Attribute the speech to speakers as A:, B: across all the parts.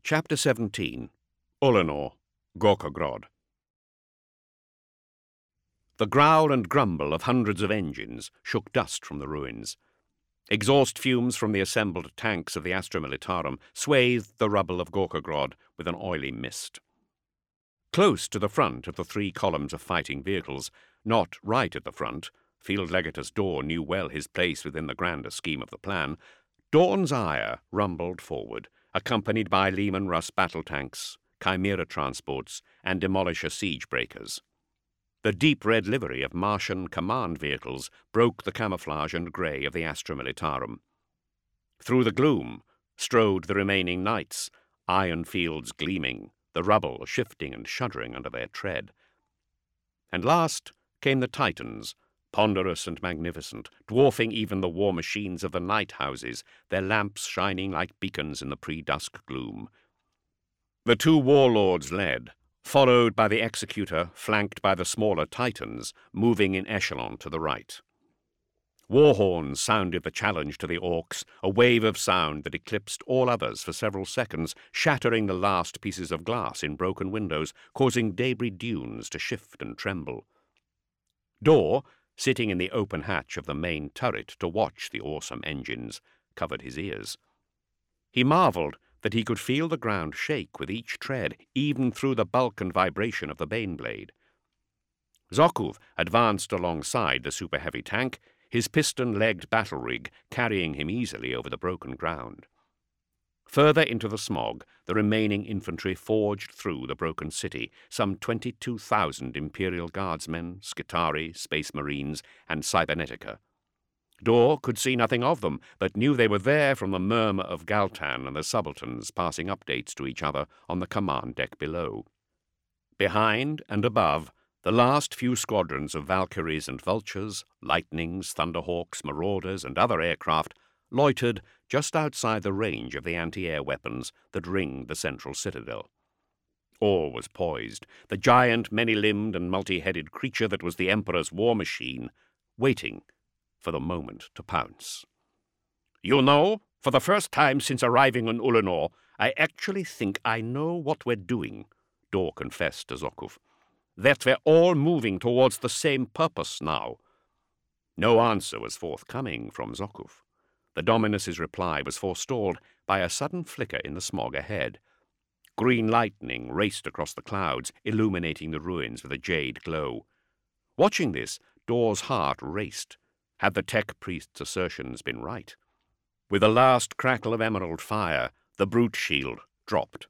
A: Chapter 17. Ulanor, Gorkogrod. The growl and grumble of hundreds of engines shook dust from the ruins. Exhaust fumes from the assembled tanks of the Astra Militarum swathed the rubble of Gorkogrod with an oily mist. Close to the front of the 3 columns of fighting vehicles, not right at the front, Field Legatus Dorr knew well his place within the grander scheme of the plan, Dawn's ire rumbled forward, accompanied by Leman Russ battle tanks, Chimera transports, and Demolisher siege breakers. The deep red livery of Martian command vehicles broke the camouflage and grey of the Astra Militarum. Through the gloom strode the remaining knights, iron fields gleaming, the rubble shifting and shuddering under their tread. And last came the Titans, ponderous and magnificent, dwarfing even the war machines of the night houses, their lamps shining like beacons in the pre-dusk gloom. The 2 warlords led, followed by the Executor, flanked by the smaller Titans, moving in echelon to the right. War horns sounded the challenge to the Orcs, a wave of sound that eclipsed all others for several seconds, shattering the last pieces of glass in broken windows, causing debris dunes to shift and tremble. Dorr, sitting in the open hatch of the main turret to watch the awesome engines, covered his ears. He marvelled that he could feel the ground shake with each tread, even through the bulk and vibration of the Baneblade. Zokov advanced alongside the super-heavy tank, his piston-legged battle rig carrying him easily over the broken ground. Further into the smog, the remaining infantry forged through the broken city, some 22,000 Imperial Guardsmen, Skitarii, Space Marines, and Cybernetica. Dorr could see nothing of them, but knew they were there from the murmur of Galtan and the subalterns passing updates to each other on the command deck below. Behind and above, the last few squadrons of Valkyries and Vultures, Lightnings, Thunderhawks, Marauders, and other aircraft loitered just outside the range of the anti-air weapons that ringed the central citadel. All was poised, the giant, many-limbed and multi-headed creature that was the Emperor's war machine, waiting for the moment to pounce. "You know, for the first time since arriving on Ulanor, I actually think I know what we're doing," Dorr confessed to Zokov. "That we're all moving towards the same purpose now." No answer was forthcoming from Zokov. The Dominus's reply was forestalled by a sudden flicker in the smog ahead. Green lightning raced across the clouds, illuminating the ruins with a jade glow. Watching this, Dorr's heart raced. Had the tech priest's assertions been right? With a last crackle of emerald fire, the brute shield dropped.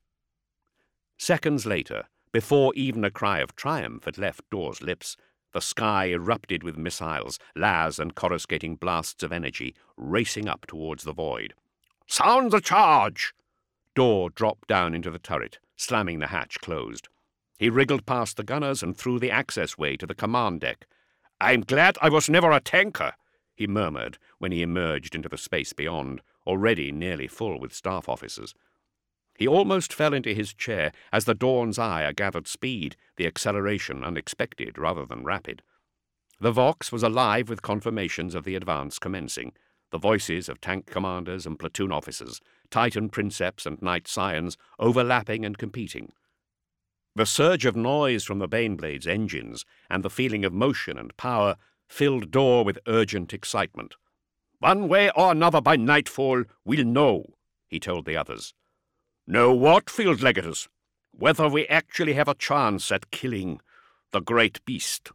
A: Seconds later, before even a cry of triumph had left Dorr's lips, the sky erupted with missiles, las and coruscating blasts of energy, racing up towards the void. "Sound the charge!" Dorr dropped down into the turret, slamming the hatch closed. He wriggled past the gunners and through the access way to the command deck. "I'm glad I was never a tanker," he murmured when he emerged into the space beyond, already nearly full with staff officers. He almost fell into his chair as the Dawn's ire gathered speed, the acceleration unexpected rather than rapid. The Vox was alive with confirmations of the advance commencing, the voices of tank commanders and platoon officers, Titan princeps and Knight scions overlapping and competing. The surge of noise from the Baneblade's engines and the feeling of motion and power filled Dorr with urgent excitement. "One way or another by nightfall, we'll know," he told the others. "Know what, Field Legatus? Whether we actually have a chance at killing the great beast."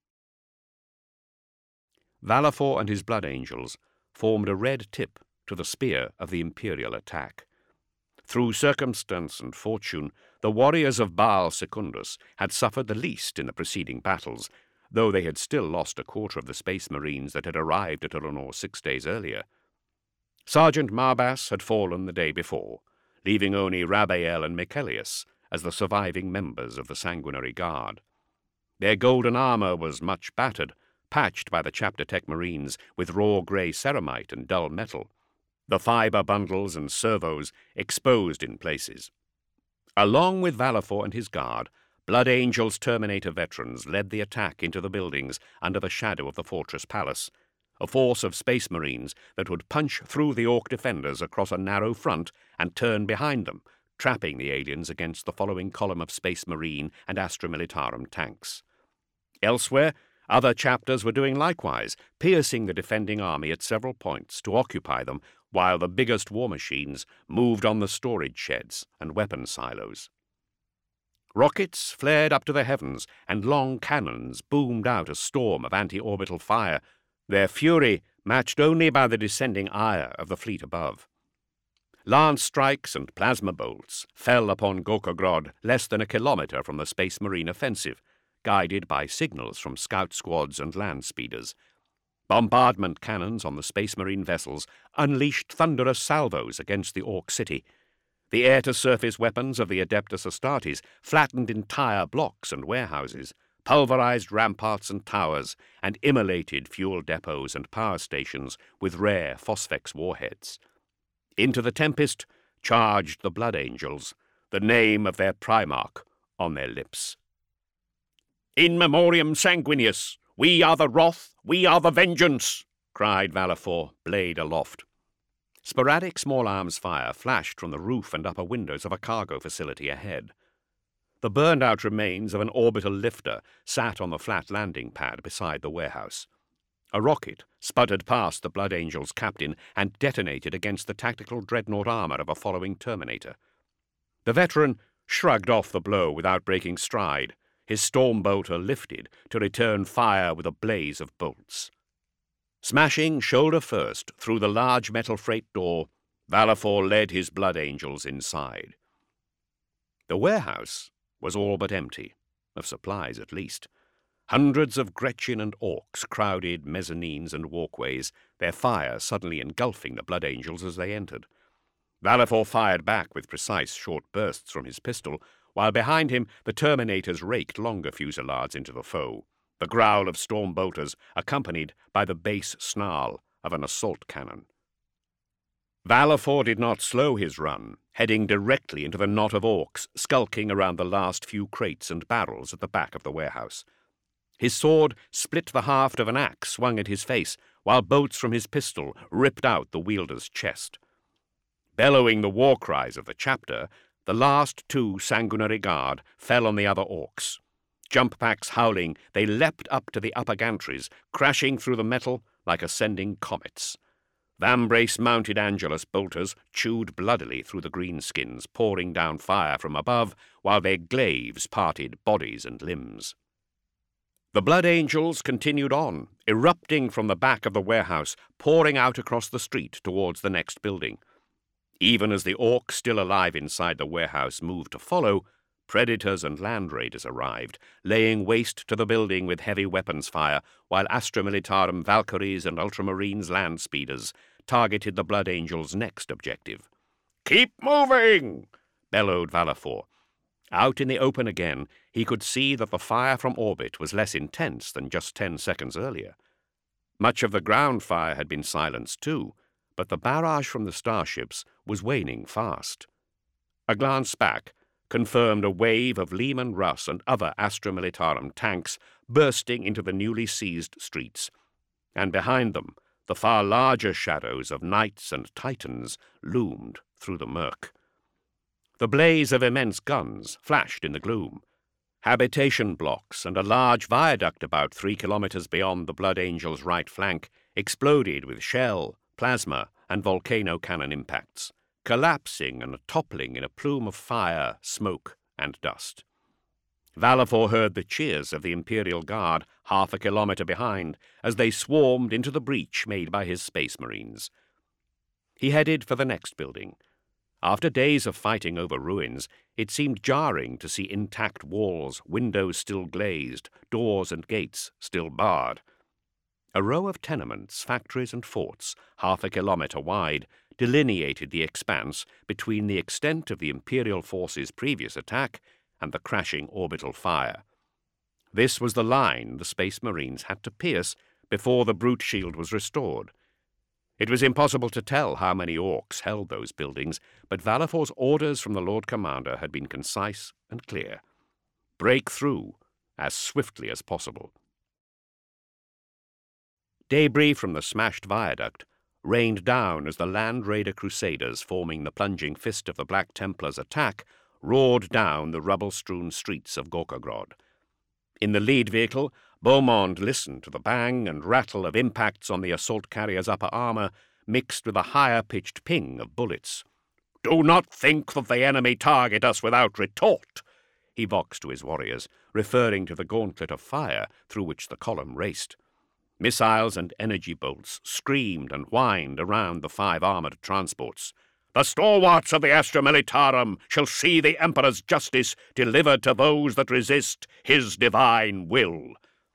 A: Valefor and his Blood Angels formed a red tip to the spear of the Imperial attack. Through circumstance and fortune, the warriors of Baal Secundus had suffered the least in the preceding battles, though they had still lost a quarter of the Space Marines that had arrived at Ulanor 6 days earlier. Sergeant Marbas had fallen the day before, leaving only Rabael and Michaelius as the surviving members of the Sanguinary Guard. Their golden armor was much battered, patched by the Chapter Tech Marines with raw grey ceramite and dull metal, the fibre bundles and servos exposed in places. Along with Valefor and his guard, Blood Angels Terminator veterans led the attack into the buildings under the shadow of the Fortress Palace, a force of Space Marines that would punch through the Orc defenders across a narrow front and turn behind them, trapping the aliens against the following column of Space Marine and Astra Militarum tanks. Elsewhere, other chapters were doing likewise, piercing the defending army at several points to occupy them, while the biggest war machines moved on the storage sheds and weapon silos. Rockets flared up to the heavens, and long cannons boomed out a storm of anti-orbital fire, their fury matched only by the descending ire of the fleet above. Lance strikes and plasma bolts fell upon Gorkogrod less than a kilometre from the Space Marine offensive, guided by signals from scout squads and land speeders. Bombardment cannons on the Space Marine vessels unleashed thunderous salvos against the Orc city. The air-to-surface weapons of the Adeptus Astartes flattened entire blocks and warehouses, pulverized ramparts and towers, and immolated fuel depots and power stations with rare Phosphex warheads. Into the tempest charged the Blood Angels, the name of their Primarch on their lips. "In memoriam sanguineus! We are the wrath, we are the vengeance!" cried Valefor, blade aloft. Sporadic small arms fire flashed from the roof and upper windows of a cargo facility ahead. The burned-out remains of an orbital lifter sat on the flat landing pad beside the warehouse. A rocket sputtered past the Blood Angel's captain and detonated against the tactical dreadnought armor of a following Terminator. The veteran shrugged off the blow without breaking stride. His Stormbolter lifted to return fire with a blaze of bolts. Smashing shoulder first through the large metal freight door, Valefor led his Blood Angels inside. The warehouse was all but empty, of supplies at least. Hundreds of Gretchen and Orcs crowded mezzanines and walkways, their fire suddenly engulfing the Blood Angels as they entered. Valefor fired back with precise short bursts from his pistol, while behind him the Terminators raked longer fusillades into the foe, the growl of Stormbolters accompanied by the bass snarl of an assault cannon. Valefor did not slow his run, heading directly into the knot of Orcs skulking around the last few crates and barrels at the back of the warehouse. His sword split the haft of an axe swung at his face, while bolts from his pistol ripped out the wielder's chest. Bellowing the war cries of the chapter, the last two Sanguinary Guard fell on the other Orcs. Jump packs howling, they leapt up to the upper gantries, crashing through the metal like ascending comets. Vambrace-mounted Angelus bolters chewed bloodily through the greenskins, pouring down fire from above, while their glaives parted bodies and limbs. The Blood Angels continued on, erupting from the back of the warehouse, pouring out across the street towards the next building. Even as the Orcs still alive inside the warehouse moved to follow, Predators and Land Raiders arrived, laying waste to the building with heavy weapons fire, while Astra Militarum Valkyries and Ultramarines land speeders targeted the Blood Angels' next objective. "Keep moving!" bellowed Valefor. Out in the open again, he could see that the fire from orbit was less intense than just 10 seconds earlier. Much of the ground fire had been silenced too, but the barrage from the starships was waning fast. A glance back confirmed a wave of Leman Russ and other Astra Militarum tanks bursting into the newly seized streets, and behind them the far larger shadows of Knights and Titans loomed through the murk. The blaze of immense guns flashed in the gloom. Habitation blocks and a large viaduct about 3 kilometers beyond the Blood Angels' right flank exploded with shell, plasma, and volcano cannon impacts, collapsing and toppling in a plume of fire, smoke, and dust. Valefor heard the cheers of the Imperial Guard 1/2 kilometer behind as they swarmed into the breach made by his Space Marines. He headed for the next building. After days of fighting over ruins, it seemed jarring to see intact walls, windows still glazed, doors and gates still barred. A row of tenements, factories and forts, 1/2 kilometer wide, delineated the expanse between the extent of the Imperial forces' previous attack and the crashing orbital fire. This was the line the Space Marines had to pierce before the brute shield was restored. It was impossible to tell how many Orcs held those buildings, but Valefor's orders from the Lord Commander had been concise and clear. Break through as swiftly as possible. Debris from the smashed viaduct rained down as the Land Raider Crusaders, forming the plunging fist of the Black Templars' attack, roared down the rubble-strewn streets of Gorkogrod. In the lead vehicle, Beaumont listened to the bang and rattle of impacts on the assault carrier's upper armour, mixed with a higher-pitched ping of bullets. "Do not think that the enemy target us without retort," he voxed to his warriors, referring to the gauntlet of fire through which the column raced. Missiles and energy bolts screamed and whined around the 5 armoured transports. "The stalwarts of the Astra Militarum shall see the Emperor's justice delivered to those that resist his divine will."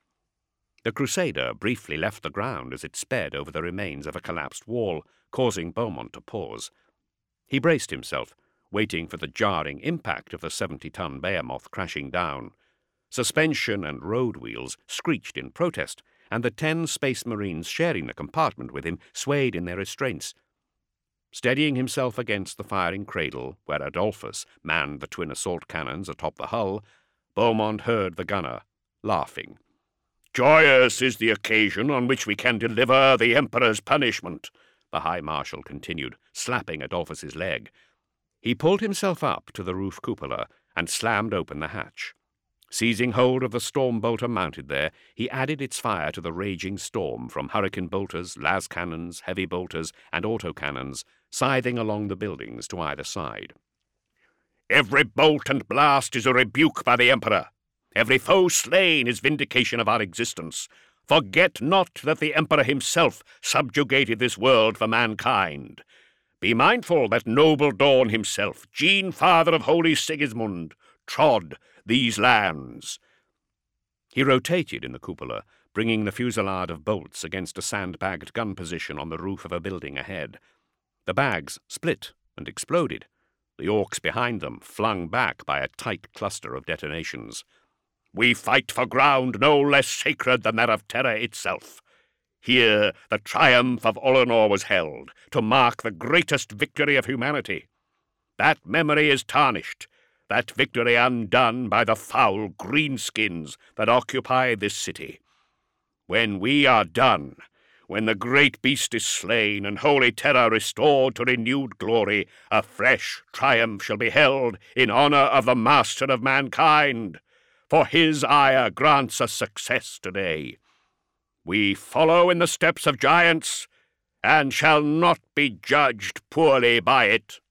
A: The Crusader briefly left the ground as it sped over the remains of a collapsed wall, causing Beaumont to pause. He braced himself, waiting for the jarring impact of the 70-ton behemoth crashing down. Suspension and road wheels screeched in protest, and the 10 Space Marines sharing the compartment with him swayed in their restraints. Steadying himself against the firing cradle, where Adolphus manned the twin assault cannons atop the hull, Beaumont heard the gunner laughing. "Joyous is the occasion on which we can deliver the Emperor's punishment," the High Marshal continued, slapping Adolphus's leg. He pulled himself up to the roof cupola and slammed open the hatch. Seizing hold of the storm bolter mounted there, he added its fire to the raging storm from hurricane bolters, las cannons, heavy bolters, and autocannons, scything along the buildings to either side. "Every bolt and blast is a rebuke by the Emperor. Every foe slain is vindication of our existence. Forget not that the Emperor himself subjugated this world for mankind. Be mindful that noble Dawn himself, Gene father of holy Sigismund, trod these lands." He rotated in the cupola, bringing the fusillade of bolts against a sandbagged gun position on the roof of a building ahead. The bags split and exploded, the orcs behind them flung back by a tight cluster of detonations. "We fight for ground no less sacred than that of Terra itself. Here the triumph of Olenor was held, to mark the greatest victory of humanity. That memory is tarnished, that victory undone by the foul greenskins that occupy this city. When we are done, when the great beast is slain and holy Terra restored to renewed glory, a fresh triumph shall be held in honour of the master of mankind. For his ire grants us success today. We follow in the steps of giants, and shall not be judged poorly by it."